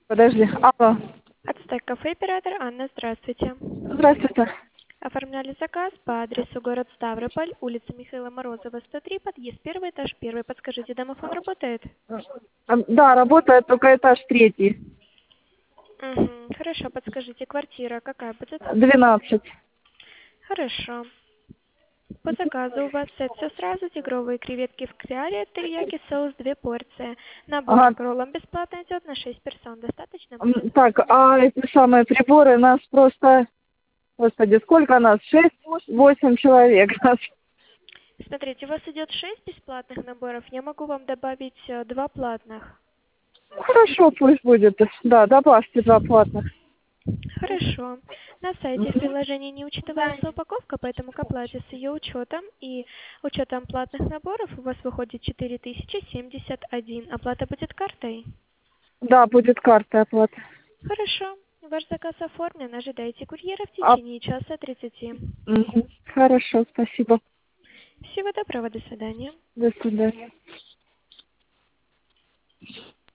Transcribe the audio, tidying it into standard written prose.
Подожди. Алло. Ацтек кафе оператор Анна, здравствуйте. Здравствуйте. Оформляли заказ по адресу город Ставрополь, улица Михаила Морозова, 103, подъезд первый, этаж первый. Подскажите, домофон работает? Да, работает только этаж 3. Угу. Хорошо, подскажите, квартира какая будет? 12. Хорошо. По заказу у вас все сразу, тигровые креветки в креале, терияки соус, 2 порции. Набор Ага. к роллам бесплатно идет на 6 персон. Достаточно будет? Так, а эти самые приборы нас просто... Господи, сколько нас? 6-8 человек нас. Смотрите, у вас идет 6 бесплатных наборов. Я могу вам добавить 2 платных. Хорошо, пусть будет. Да, добавьте 2 платных. Хорошо. На сайте в приложении не учитывается упаковка, поэтому к оплате с ее учетом и учетом платных наборов у вас выходит 4071. Оплата будет картой? Да, будет карта оплата. Хорошо. Ваш заказ оформлен. Ожидайте курьера в А, течение часа 30. Хорошо, спасибо. Всего доброго. До свидания. До свидания.